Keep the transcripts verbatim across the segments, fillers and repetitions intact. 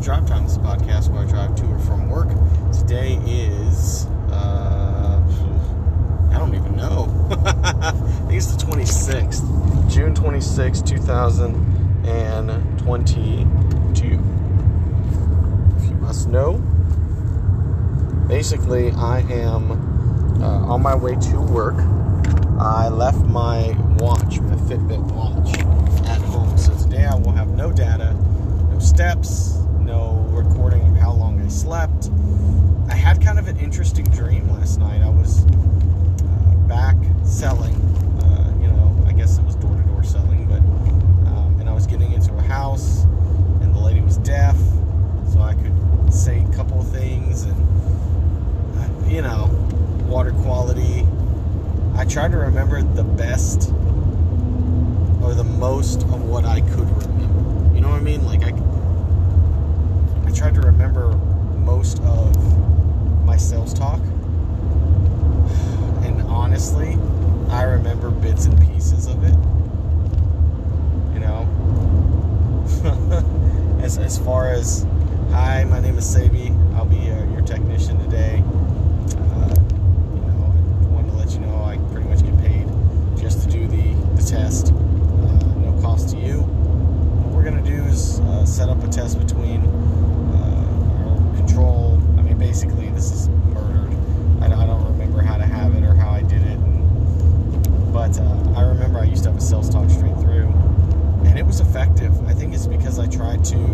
Drive Time. This is a podcast where I drive to or from work. Today is, uh, I don't even know. I think it's the twenty-sixth. June twenty-sixth, two thousand twenty-two. If you must know. Basically, I am uh, on my way to work. I left my watch, my Fitbit watch, at home. So today I will have no data, no steps, no recording of how long I slept. I had kind of an interesting dream last night. I was uh, back selling, uh, you know, I guess it was door-to-door selling, but, um, and I was getting into a house, and the lady was deaf, so I could say a couple of things, and, uh, you know, water quality. I tried to remember the best or the most of what I could remember. You know what I mean? Like, I, I tried to remember most of my sales talk. And honestly, I remember bits and pieces of it. You know? as, as far as, hi, my name is Sabi. I'll be uh, your technician today. You know, I pretty much get paid just to do the, the test. Uh, no cost to you. What we're going to do is uh, set up a test between uh, our control. I mean, basically, this is murdered. I, I don't remember how to have it or how I did it. And, but uh, I remember I used to have a sales talk straight through. And it was effective. I think it's because I tried to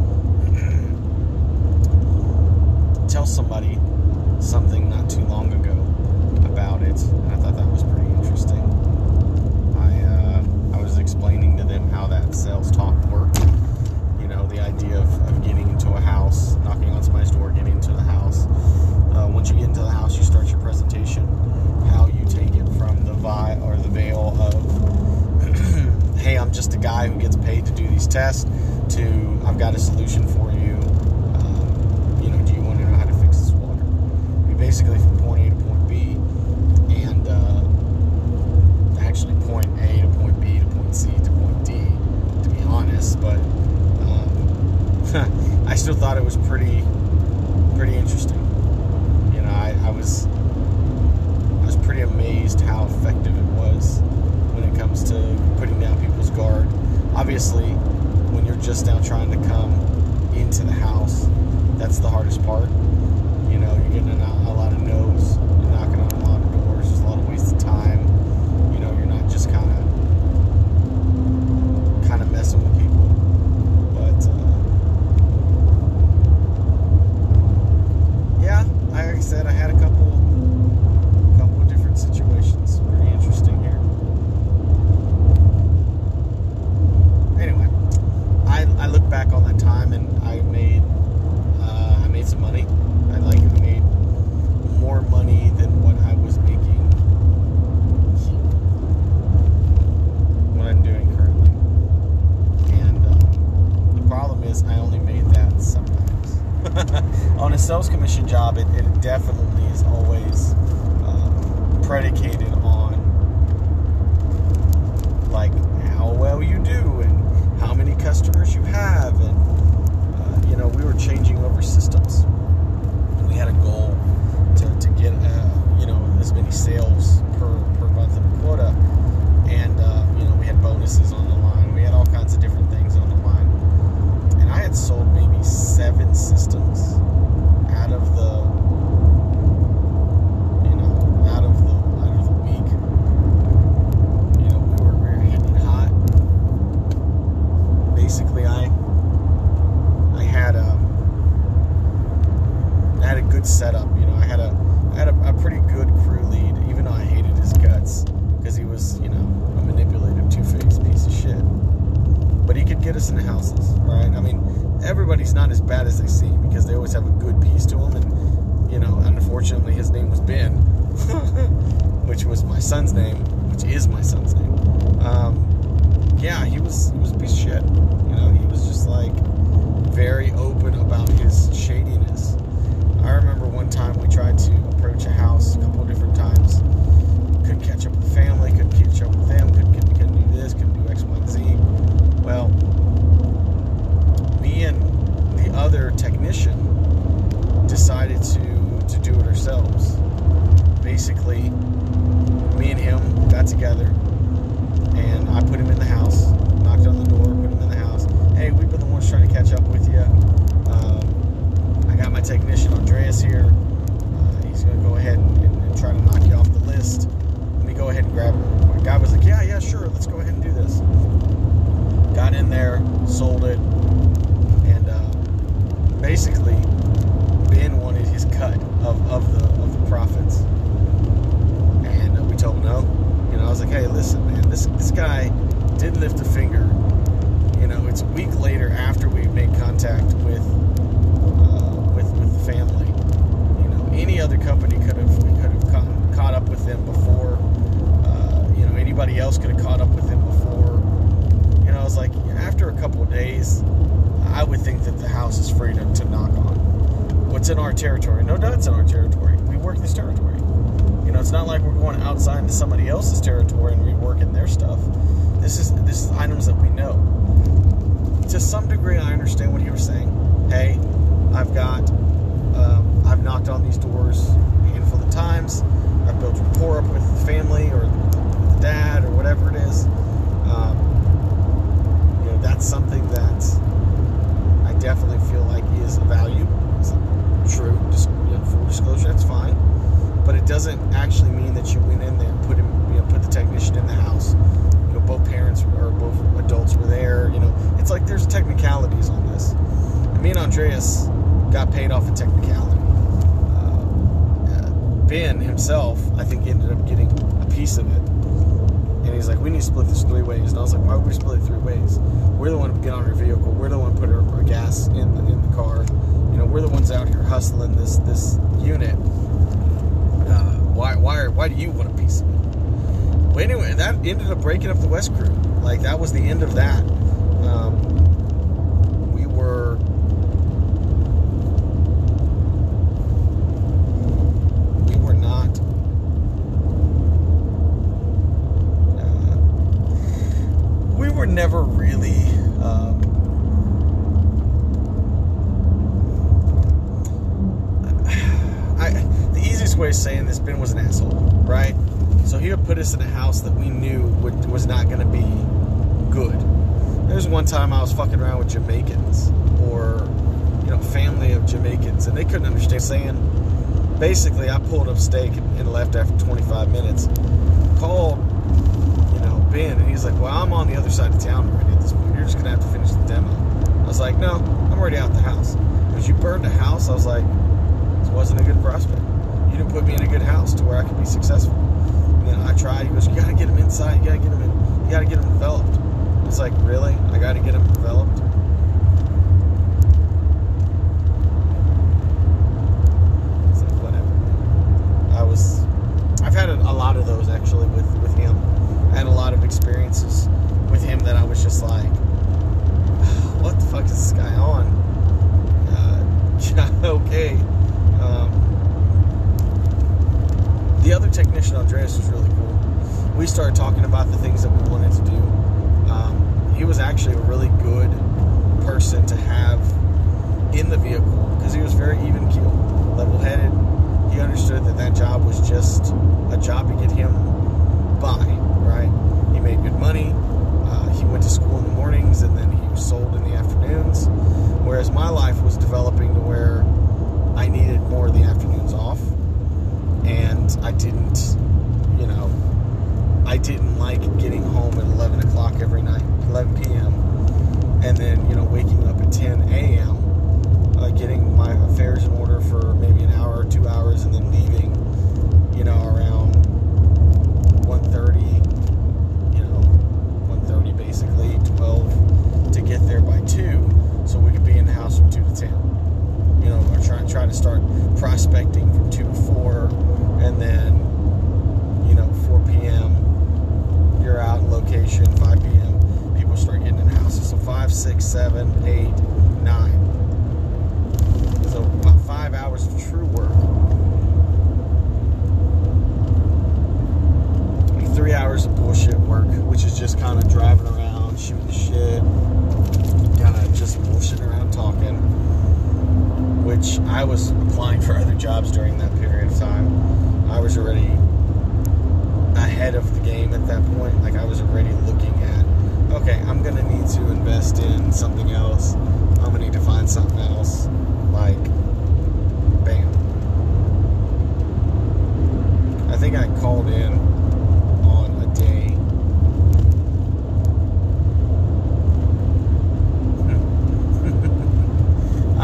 tell somebody something not too long ago about it, and I thought that was pretty interesting. I uh, I was explaining to them how that sales talk worked. You know, the idea of, of getting into a house, knocking on somebody's door, getting into the house. Uh, once you get into the house, you start your presentation. How you take it from the vi or the veil of, hey, I'm just a guy who gets paid to do these tests, to I've got a solution for you. Um, you know, do you want to know how to fix this water? We basically from point A to point B. Actually point A to point B to point C to point D, to be honest, but um, I still thought it was pretty pretty interesting. You know, I, I was I was pretty amazed how effective it was when it comes to putting down people's guard. Obviously, when you're just now trying to come into the house, that's the hardest part. You know, you're getting a, a lot of no's, you're knocking on a lot of doors, there's a lot of wasted time. Just kind of, kind of messing with people, but uh, yeah, like I said, I had a couple, couple of different situations. Pretty interesting here. Anyway, I I look back on that time and I made, uh, I made some money. I like I made more money than what I was making. I'm doing currently, and uh, the problem is I only made that sometimes. On a sales commission job, it, it definitely is always uh, predicated on like how well you do and how many customers you have, and uh, you know, we were changing over systems. We had a goal to, to get uh, you know, as many sales per, per month of a quota. And, uh, you know, we had bonuses on the line. We had all kinds of different things on the line. And I had sold maybe seven systems out of the, you know, out of the, out of the week. You know, we were, we were hitting hot. Basically, I, I had a, I had a good setup. You know, I had a, I had a, a pretty good crew lead, even though I hated his guts. Because he was, you know, a manipulative, two-faced piece of shit. But he could get us into houses, right? I mean, everybody's not as bad as they seem, because they always have a good piece to them. And, you know, unfortunately, his name was Ben, which was my son's name, which is my son's name. Um, yeah, he was, he was a piece of shit. You know, he was just, like, very open about his shadiness. I remember one time we tried to approach a house a couple of different times. Couldn't catch up with the family, couldn't catch up with them, couldn't, couldn't do this, couldn't do X, Y, and Z. Well, me and the other Andreas here. Uh, he's going to go ahead and, and, and try to knock you off the list. Let me go ahead and grab him. My guy was like, yeah, yeah, sure. Let's go ahead and do this. Got in there, sold it, and uh, basically Ben wanted his cut of, of the of the profits. And uh, we told him no. You know, I was like, hey, listen, man, this this guy didn't lift a finger. You know, it's a week later after we made contact with uh, with with the family. You know, any other company could have could have caught, caught up with them before. Uh, you know, anybody else could have caught up with them before. You know, I was like, after a couple of days, I would think that the house is free to, to knock on. What's in our territory? No doubt it's in our territory. We work this territory. You know, it's not like we're going outside into somebody else's territory and reworking their stuff. This is this is items that we know. To some degree, I understand what he was saying. Hey, I've got, um, I've knocked on these doors a handful of times. I've built rapport up with the family or with the dad or whatever it is. Um, you know, that's something that I definitely feel like is a value. It's true, just, you know, full disclosure, that's fine. But it doesn't actually mean that you went in there and put him, you know, put the technician in the house. You know, both parents or both adults were there. You know, it's like there's technicalities on this. And me and Andreas got paid off a technicality. Uh, uh, Ben himself, I think, ended up getting a piece of it. And he's like, we need to split this three ways. And I was like, why would we split it three ways? We're the one to get on our vehicle. We're the one to put our, our gas in the, in the car. You know, we're the ones out here hustling this this unit. Uh, why why are, why do you want a piece of it? Well, anyway, that ended up breaking up the West Crew. Like, that was the end of that. Um, we were we were not uh, we were never really um, I the easiest way of saying this, Ben was an asshole, right? So he would put us in a house that we knew would, was not going to be good. There was one time I was fucking around with Jamaicans, or, you know, family of Jamaicans, and they couldn't understand saying. Basically, I pulled up stake and, and left after twenty-five minutes. Called, you know, Ben, and he's like, well, I'm on the other side of town already at this point. You're just going to have to finish the demo. I was like, no, I'm already out the house. Because you burned a house, I was like, this wasn't a good prospect. You didn't put me in a good house to where I could be successful. And then I tried. He goes, you got to get him inside. You got to get him in. You got to get him developed. It's like, really? I got to get him developed? It's like, whatever. I was, I've had a, a lot of those actually with, with him. I had a lot of experiences with him that I was just like, what the fuck is this guy on? Uh, okay. Um, the other technician, Andreas, was really cool. We started talking about the things that we wanted to do. Um, he was actually a really good person to have in the vehicle because he was very even-keeled, level-headed. He understood that that job was just a job to get him by, right? He made good money. Uh, he went to school in the mornings, and then he sold in the afternoons. Whereas my life was developing to where I needed more of the afternoons off. And I didn't, you know, I didn't like getting home at eleven o'clock every night, eleven p.m. And then, you know, waking up at ten a.m., uh, getting my affairs in order for maybe an hour or two hours, and then leaving, you know, around one thirty, you know, one thirty basically, twelve, to get there by two, so we could be in the house from two to ten. You know, or try, try to start prospecting from two to four, and then, you know, four p.m., you're out in location, five p.m., people start getting in houses. So five, six, seven, eight, nine. So about five hours of true work. Three hours of bullshit work, which is just kind of driving around, shooting shit, kind of just bullshitting around talking, which I was applying for other jobs during that period of time. I was already ahead of the game at that point. Like, I was already looking at, okay, I'm going to need to invest in something else. I'm going to need to find something else. Like, bam.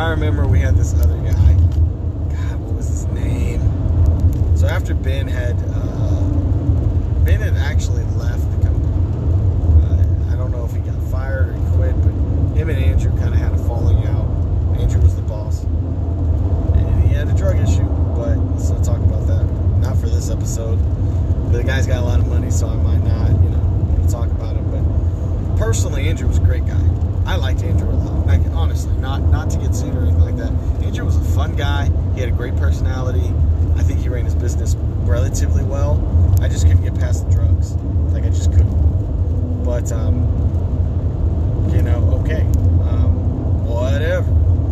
I remember we had this other guy. God, what was his name? So after Ben had, uh, Ben had actually left the company. Uh, I don't know if he got fired or he quit, but him and Andrew kind of had a falling out. Andrew was the boss. And he had a drug issue, but let's not talk about that. Not for this episode. But the guy's got a lot of money, so I might not, you know, talk about him. But personally, Andrew was a great guy. I liked Andrew a lot. Like, honestly, not not to get sued or anything like that. Andrew was a fun guy. He had a great personality. I think he ran his business relatively well. I just couldn't get past the drugs. Like, I just couldn't. But, um, you know, okay. Um, whatever.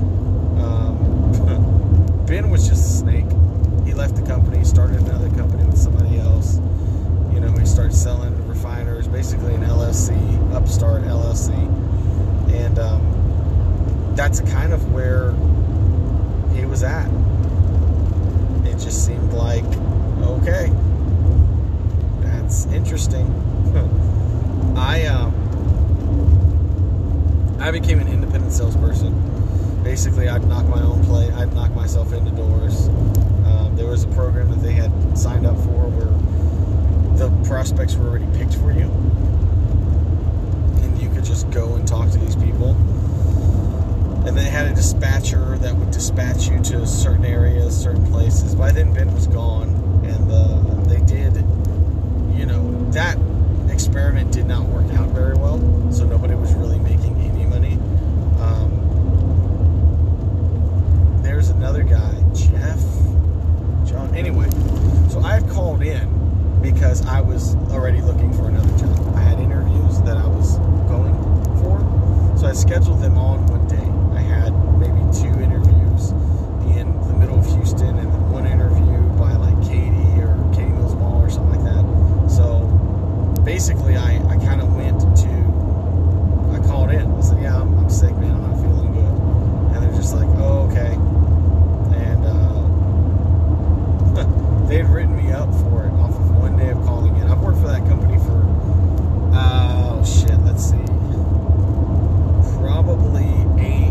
Um, Ben was just a snake. He left the company, started another company with somebody else. You know, he started selling refiners, basically an L L C, upstart L L C. And um, that's kind of where he was at. It just seemed like, okay, that's interesting. I um, I became an independent salesperson. Basically, I'd knock my own plate. I'd knock myself into doors. Um, there was a program that they had signed up for where the prospects were already picked for you. And you could just go and talk to these people. And they had a dispatcher that would dispatch you to certain areas, certain places. By then, Ben was gone. And uh, they did, you know, that experiment did not work out very well. So nobody was really making any money. Um, there's another guy, Jeff, John. Anyway, so I had called in because I was already looking for another job. I had interviews that I was going for. So I scheduled them on one day. I had maybe two interviews in the middle of Houston and then one interview by like Katy or Katy Mills Mall or something like that. So basically I, I kind of went to, I called in. I said, yeah, I'm, I'm sick, man. I'm not feeling good. And they're just like, oh, okay. And uh, they had written me up for it off of one day of calling in. I've worked for that company for, oh, shit, let's see. Probably eight.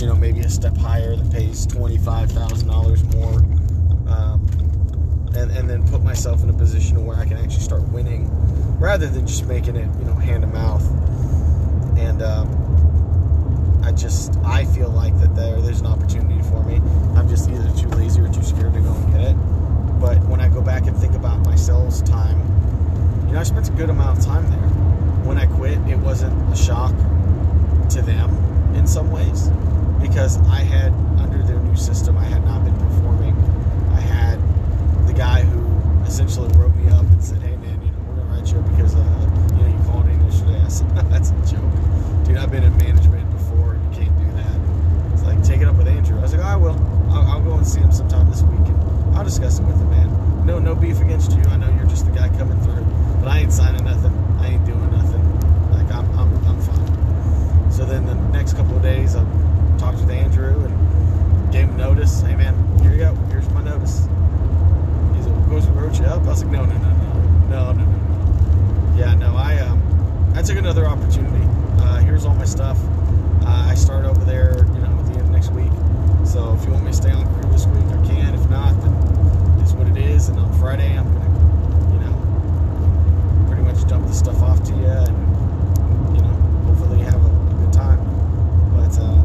you know, maybe a step higher that pays twenty-five thousand dollars more, um, and, and then put myself in a position where I can actually start winning rather than just making it, you know, hand to mouth. And um, I just, I feel like that there, there's an opportunity for me. I'm just either too lazy or too scared to go and get it. But when I go back and think about my sales time, you know, I spent a good amount of time there. When I quit, it wasn't a shock to them in some ways, because I had, under their new system, I had not been performing. I had the guy who essentially wrote me up and said, hey man, you know, we're going to write you up because, uh, you know, you called in yesterday. I said, that's a joke. Dude, I've been in management before, you can't do that. It's like, take it up with Andrew. I was like, oh, I will. I'll, I'll go and see him sometime this week, and I'll discuss it with him, man. No, no beef against you. I know you're just the guy coming through, but I ain't signing nothing. I ain't doing nothing. Like, I'm, I'm, I'm fine. So then the next couple of days, I talked with Andrew and gave him notice. Hey, man, here you go. Here's my notice. He's like, goes and wrote you up. I was like, no, no, no, no, no, no, no, no. Yeah, no, I, um, I took another opportunity. Uh, here's all my stuff. Uh, I start over there, you know, at the end of next week. So if you want me to stay on crew this week, I can. If not, then it's what it is. And on Friday, I'm gonna, you know, pretty much dump the stuff off to you, and you know, hopefully have a, a good time. But uh,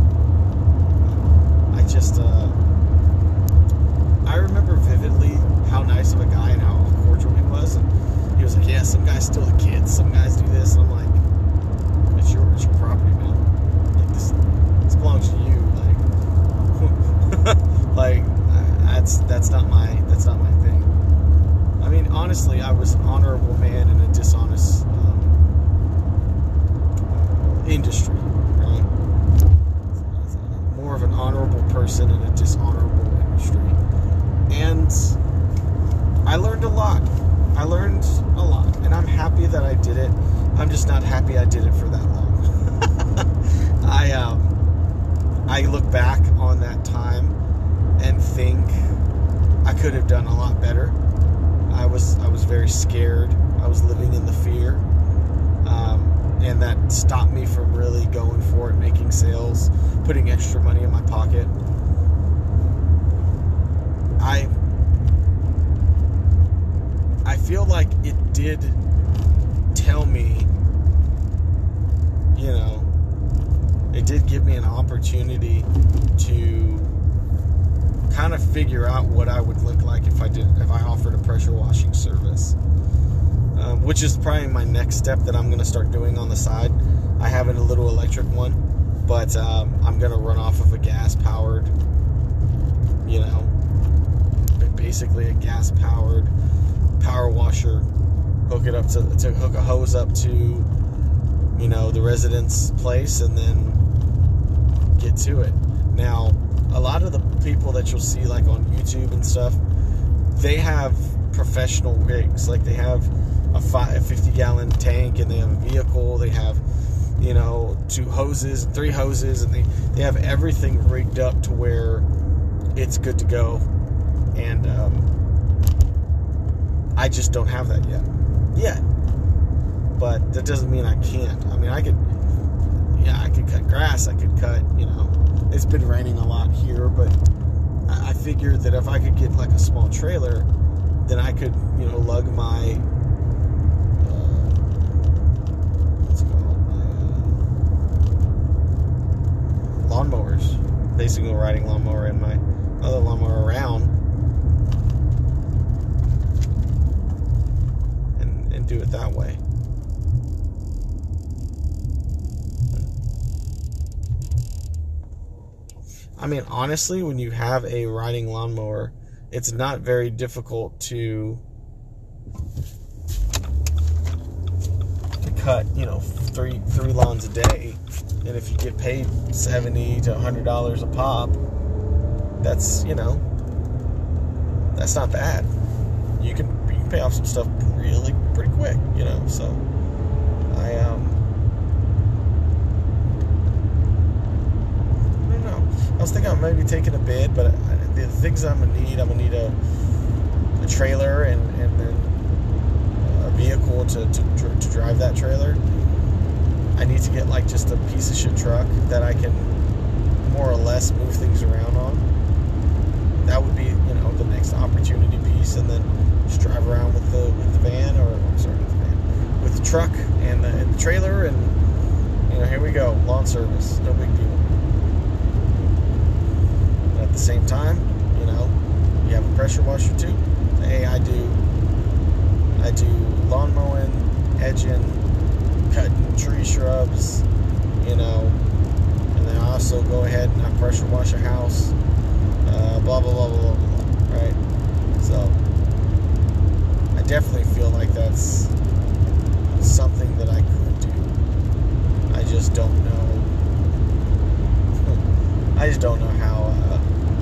I just, uh, I remember vividly how nice of a guy and how cordial he was. And he was like, "Yeah, some guys steal the kids, some guys do this." And I'm like, "It's your, it's your property, man. Like this, this belongs to you." Like, that's that's not my that's not my thing. I mean, honestly, I was an honorable man in a dishonest um, industry, right? More of an honorable person in a dishonorable industry, and I learned a lot. I learned a lot, and I'm happy that I did it. I'm just not happy I did it for that long. I um, I look back on that time and think I could have done a lot better. I was I was very scared. I was living in the fear, um, and that stopped me from really going for it, making sales, putting extra money in my pocket. I I feel like it did tell me, you know, it did give me an opportunity to kind of figure out what I would look like if I did if I offered a pressure washing service, um, which is probably my next step that I'm going to start doing on the side. I have a little electric one, but um, I'm going to run off of a gas powered, you know, basically a gas powered power washer. Hook it up to, to hook a hose up to, you know, the resident's place, and then get to it. Now, a lot of the people that you'll see like on YouTube and stuff, they have professional rigs. Like they have a fifty gallon tank, and they have a vehicle, they have, you know, two hoses, three hoses, and they, they have everything rigged up to where it's good to go. And um, I just don't have that yet. Yet. But that doesn't mean I can't. I mean, I could, yeah, I could cut grass, I could cut, you know, it's been raining a lot here, but I figured that if I could get like a small trailer, then I could, you know, lug my, uh, what's it called, my uh, lawnmowers, basically a riding lawnmower and my other lawnmower around, and, and do it that way. I mean, honestly, when you have a riding lawnmower, it's not very difficult to to cut, you know, three three lawns a day. And if you get paid seventy to a hundred dollars a pop, that's, you know, that's not bad. You can you can pay off some stuff really pretty quick, you know. So I um. I was thinking of maybe taking a bid, but the things I'm gonna need, I'm gonna need a, a trailer and, and then a vehicle to, to to drive that trailer. I need to get like just a piece of shit truck that I can more gas, move things around on. That would be, you know, the next opportunity piece, and then just drive around with the with the van, or I'm sorry, with the van, with the truck and the, and the trailer, and you know, here we go, lawn service, no big deal. But at the same time, you know, you have a pressure washer too. Hey, I do, I do lawn mowing, edging, cutting tree shrubs, you know, and then I also go ahead and I pressure wash a house, uh, blah, blah, blah, blah, blah, blah, right? So, I definitely feel like that's something that I could do. I just don't know, I just don't know how, uh,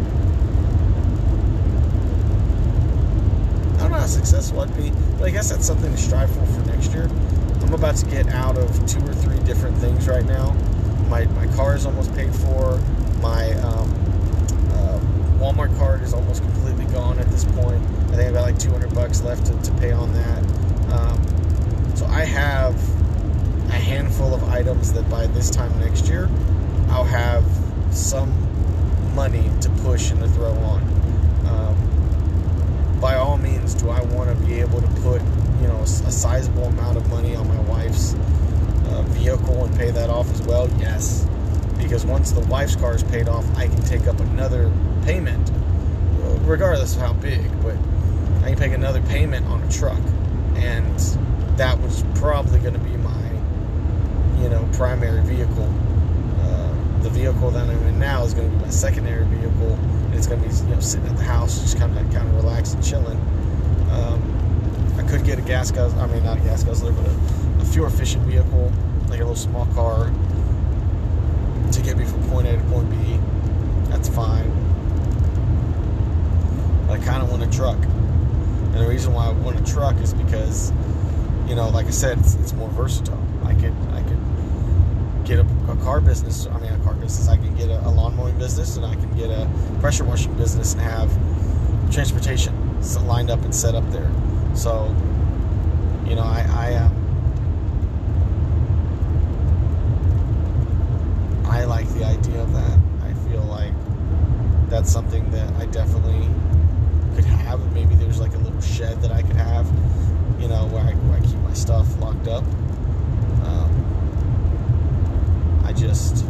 I don't know how successful I'd be, but I guess that's something to strive for for next year. I'm about to get out of two or three different things right now. My my car is almost paid for. My um, uh, Walmart card is almost completely gone at this point. I think I've got like two hundred bucks left to, to pay on that. Um, so I have a handful of items that by this time next year, I'll have some money to push and to throw on. Um, by all means, do I want to be able to put, you know, a, a sizable amount of money on my wife's uh, vehicle and pay that off as well? Yes. Because once the wife's car is paid off, I can take up another payment, regardless of how big, but I can take another payment on a truck. And that was probably going to be my, you know, primary vehicle. Uh, the vehicle that I'm in now is going to be my secondary vehicle. It's going to be, you know, sitting at the house, just kind of kind of relaxed and chilling. Um, I could get a gas guzzler, I mean, not a gas guzzler, but a, a fuel-efficient vehicle, like a little small car, to get me from point A to point B. That's fine. But I kind of want a truck. And the reason why I want a truck is because, you know, like I said, it's, it's more versatile. I could, I could get a, a car business, I mean, a car business, I can get a, a lawn mowing business, and I can get a pressure washing business and have transportation lined up and set up there. So, you know, I, I, um, I like the idea of that. I feel like that's something that I definitely could have. Maybe there's like a little shed that I could have, you know, where I, where I keep my stuff locked up. Um, I just,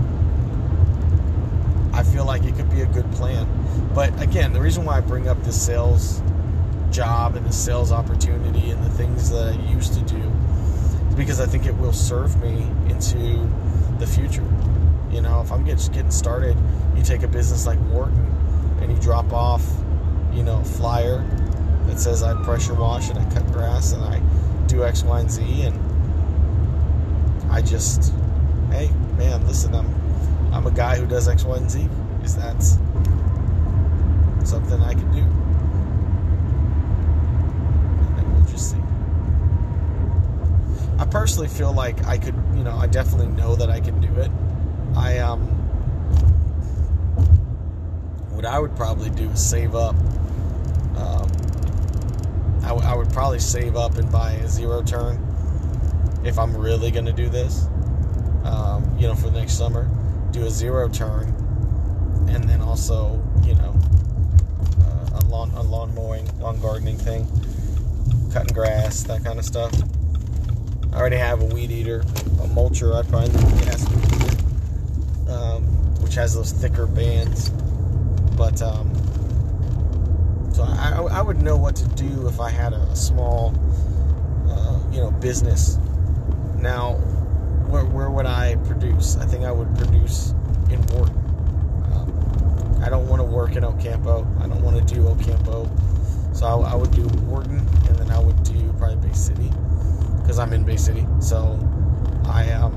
I feel like it could be a good plan. But again, the reason why I bring up this sales job and the sales opportunity and the things that I used to do is because I think it will serve me into the future. You know, if I'm just getting started, you take a business like Wharton and you drop off, you know, a flyer that says I pressure wash and I cut grass and I do X, Y, and Z, and I just, hey, man, listen, I'm I'm a guy who does X, Y, and Z. Is that something I can do? And then we'll just see. I personally feel like I could, you know, I definitely know that I can do it. I, um, what I would probably do is save up. Um, I, w- I would probably save up and buy a zero turn if I'm really going to do this. Um, you know, for the next summer, do a zero turn, and then also, you know, uh, a lawn, a lawn mowing, lawn gardening thing, cutting grass, that kind of stuff. I already have a weed eater, a mulcher. I'd probably need a gas weed eater, um, which has those thicker bands. But um, so I, I would know what to do if I had a, a small, uh, you know, business. Now, where, where would I produce? I think I would produce in Wharton. Um, I don't want to work in Ocampo. I don't want to do Ocampo. So I, I would do Wharton, and then I would do probably Bay City, because I'm in Bay City. So I um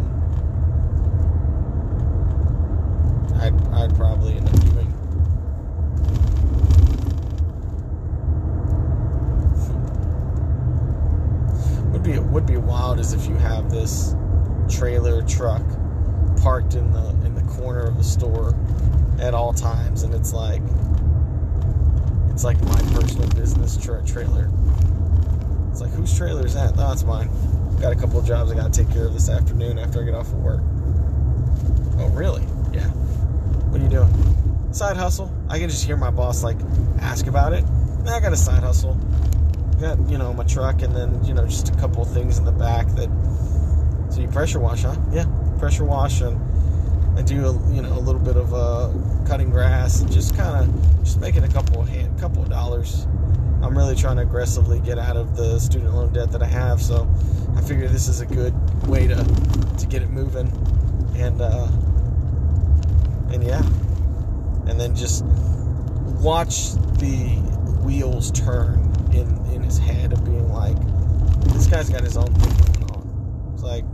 I'd I'd probably end up doing would be would be wild is if you have this trailer trauck parked in the in the corner of the store at all times, and it's like it's like my personal business tra- trailer. It's like, whose trailer is that? No, it's mine. Got a couple of jobs I got to take care of this afternoon after I get off of work. Oh, really? Yeah. What are you doing? side hustle. I can just hear my boss like ask about it. I got a side hustle. Got, you know, my truck, and then, you know, just a couple of things in the back that. So you pressure wash, huh? Yeah, pressure wash, and I do, a, you know, a little bit of uh, cutting grass, and just kind of just making a couple of hand, couple of dollars. I'm really trying to aggressively get out of the student loan debt that I have, so I figure this is a good way to to get it moving, and uh, and yeah, and then just watch the wheels turn in in his head of being like, this guy's got his own thing going on. It's like,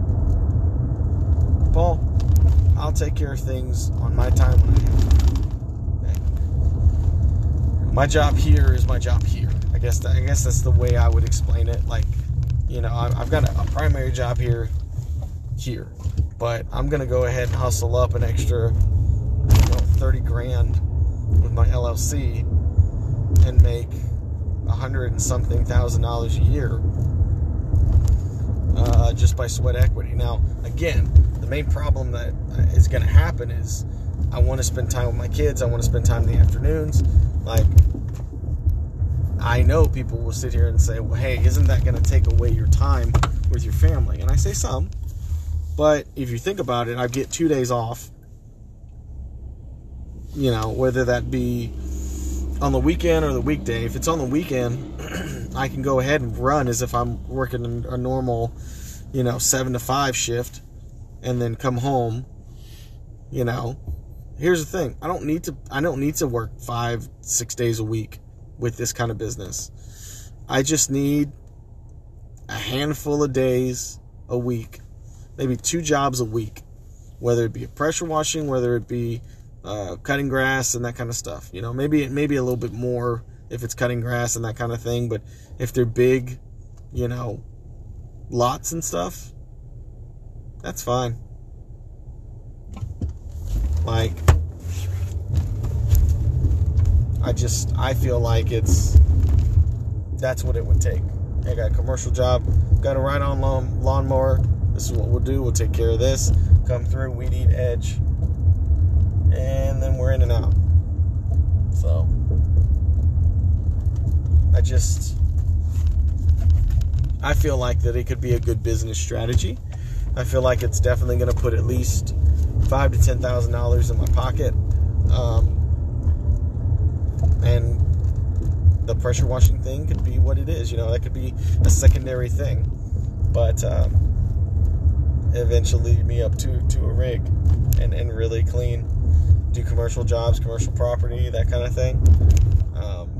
Paul, I'll take care of things on my time when I have time. Okay. My job here is my job here. I guess that, I guess that's the way I would explain it. Like, you know, I've got a, a primary job here, here, but I'm gonna go ahead and hustle up an extra, you know, thirty grand with my L L C and make a hundred and something thousand dollars a year uh, just by sweat equity. Now, again, the main problem that is going to happen is I want to spend time with my kids. I want to spend time in the afternoons. Like, I know people will sit here and say, well, hey, isn't that going to take away your time with your family? And I say some, but if you think about it, I get two days off, you know, whether that be on the weekend or the weekday. If it's on the weekend, I can go ahead and run as if I'm working a normal, you know, seven to five shift, and then come home. You know, here's the thing: I don't need to. I don't need to work five, six days a week with this kind of business. I just need a handful of days a week, maybe two jobs a week, whether it be pressure washing, whether it be Uh, cutting grass and that kind of stuff. You know, maybe maybe a little bit more if it's cutting grass and that kind of thing. But if they're big, you know, lots and stuff, that's fine. Like, I just, I feel like it's, that's what it would take. I got a commercial job, got a ride-on lawn, lawnmower. This is what we'll do. We'll take care of this. Come through, weed eat edge, and then we're in and out. So I just, I feel like that it could be a good business strategy. I feel like it's definitely going to put at least five to ten thousand dollars in my pocket, um, and the pressure washing thing could be what it is. You know, that could be a secondary thing, but um, eventually lead me up to to a rig and and really clean. Do commercial jobs, commercial property, that kind of thing. Um,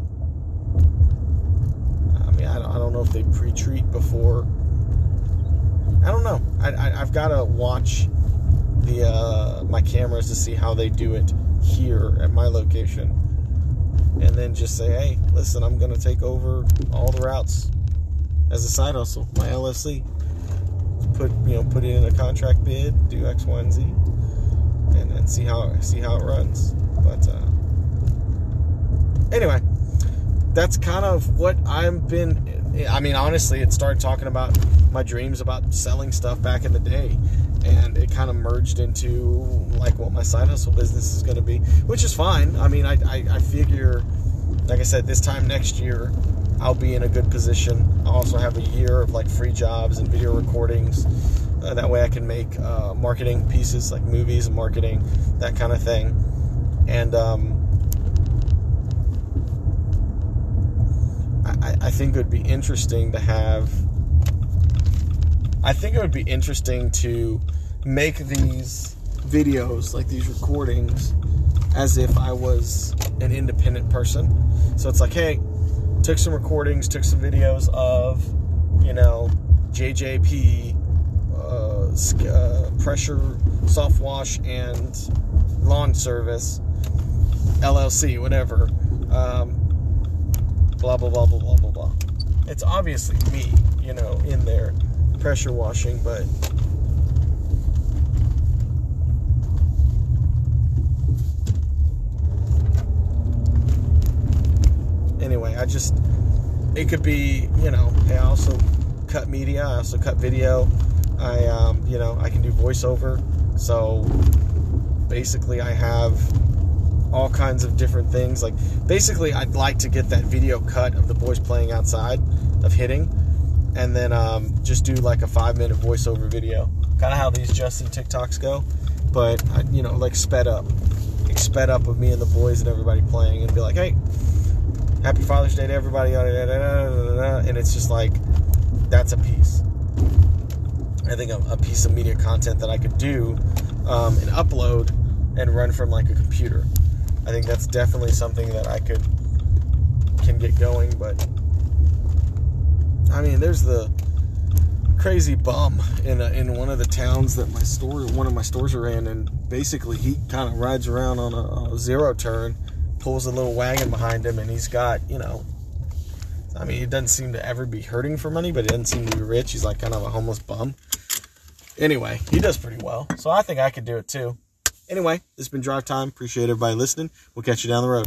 I mean, I don't, I don't know if they pre-treat before. I don't know. I, I, I've got to watch the uh, my cameras to see how they do it here at my location, and then just say, hey, listen, I'm going to take over all the routes as a side hustle, my L L C. Put you know, put it in a contract bid, do X, Y, and Z. And, and see how see how it runs. But uh, anyway, that's kind of what I've been. I mean, honestly, it started talking about my dreams about selling stuff back in the day, and it kind of merged into like what my side hustle business is going to be, which is fine. I mean, I, I I figure, like I said, this time next year, I'll be in a good position. I'll also have a year of like free jobs and video recordings. Uh, that way I can make uh, marketing pieces like movies and marketing, that kind of thing. And um, I, I think it would be interesting to have, I think it would be interesting to make these videos, like these recordings, as if I was an independent person. So it's like, hey, took some recordings, took some videos of, you know, J J P, Uh, uh, pressure, soft wash, and lawn service, L L C, whatever, um, blah, blah, blah, blah, blah, blah, blah. It's obviously me, you know, in there, pressure washing, but anyway, I just, it could be, you know, I also cut media, I also cut video. I, um, you know, I can do voiceover, so basically I have all kinds of different things. Like, basically, I'd like to get that video cut of the boys playing outside, of hitting, and then um, just do like a five-minute voiceover video. Kind of how these Justin TikToks go, but, you know, like sped up. Like sped up with me and the boys and everybody playing, and be like, hey, happy Father's Day to everybody, and it's just like, that's a piece. I think a, a piece of media content that I could do um, and upload and run from like a computer. I think that's definitely something that I could can get going. But I mean, there's the crazy bum in a, in one of the towns that my store, one of my stores are in, and basically he kind of rides around on a, a zero turn, pulls a little wagon behind him, and he's got, you know, I mean, he doesn't seem to ever be hurting for money, but he doesn't seem to be rich. He's like kind of a homeless bum. Anyway, he does pretty well, so I think I could do it too. Anyway, this has been Drive Time. Appreciate everybody listening. We'll catch you down the road.